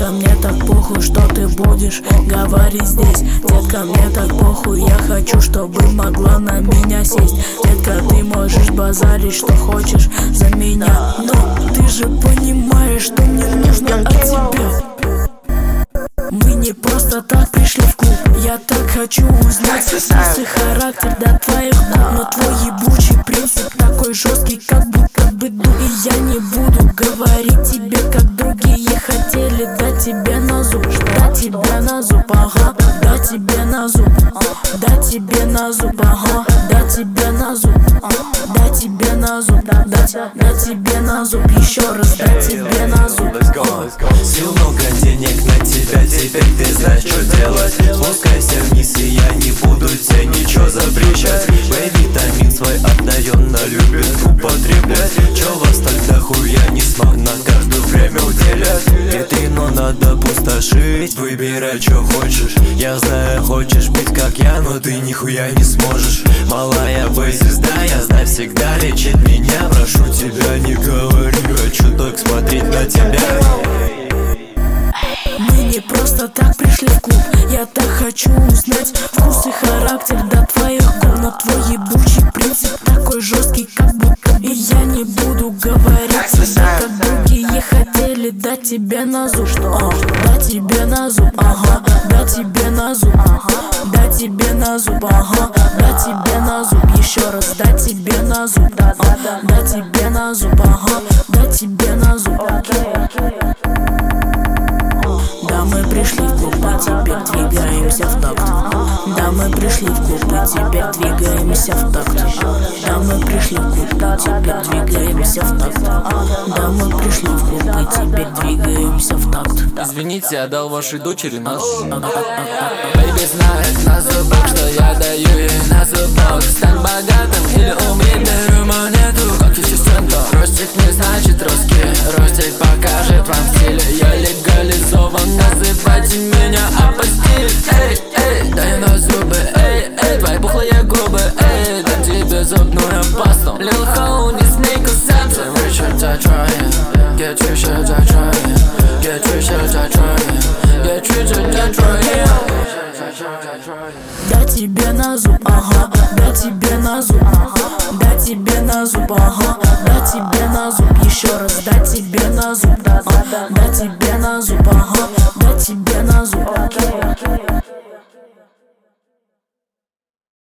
Детка, мне так похуй, что ты будешь говорить здесь. Детка, мне так похуй, я хочу, чтобы могла на меня сесть. Детка, ты можешь базарить, что хочешь за меня, но ты же понимаешь, что мне нужно от тебя. Мы не просто так пришли в клуб. Я так хочу узнать вкус и характер до твоих губ. Но твой ебучий принцип такой жесткий, как будто бы ду. И я не буду говорить тебе, как другие хотели дать тебе на зуб. Дать тебе на зуб, ага. Дать тебе на зуб. Дать тебе на зуб, ага. Дать тебе на зуб. Дать тебе на зуб. Дать тебе на зуб. Еще раз дать тебе на зуб. Сил много, денег на тебя, теперь ты знаешь, что делать. Спускайся вниз, и я не буду тебе ничего запрещать. Витамин свой отдаленно любит употреблять. Чё вас тогда хуя не смог на каждое время уделять? Витрину надо пустошить, выбирай, что хочешь. Я знаю, хочешь быть как я, но ты нихуя не сможешь. Малая звезда, я знаю, всегда лечит меня. Прошу тебя, не говори, хочу так смотреть на тебя. Мы не просто так пришли в клуб. Я так хочу узнать вкус и характер до твоих губ. Но твой ебучий принцип такой жесткий, как будто бы. И я не буду говорить тебе, как другие хотели дать тебе на зуб. Дать тебе на зуб, ага. Дать тебе на зуб, дать тебе на зуб, ага. Дать тебе на зуб, еще раз дать тебе на зуб. Дать тебе на зуб, ага. Дать тебе на зуб. Да, мы пришли в клуб, и теперь двигаемся в такт. Да, мы пришли в клуб, и теперь двигаемся в такт. Да, мы пришли в клуб, и теперь двигаемся в такт. Да, мы пришли в клуб, и теперь двигаемся в такт. Извините, я дал вашей дочери нож. Бэйби знает на зубок, что я даю ей на зубок. Стань богатым или умри, беру монету, как ассистента. Ростик не значит русский, ростик покажет вам стиль. Я легализован, называйте меня апостиль. Эй, эй, дай на зубы, эй, эй, твои пухлые губы, эй, дам тебе зубную пасту. Lil Ho, не смей кусаться. Richard, I trying, get Richard, I trying, get Richard, I trying, get Richard, I trying. Дать тебе на зуб, ага. Дать тебе на зуб, дать тебе на зуб, ага. Дать тебе на зуб, еще раз дать тебе на зуб. Дать тебе на зуб, ага. Дать тебе на зуб.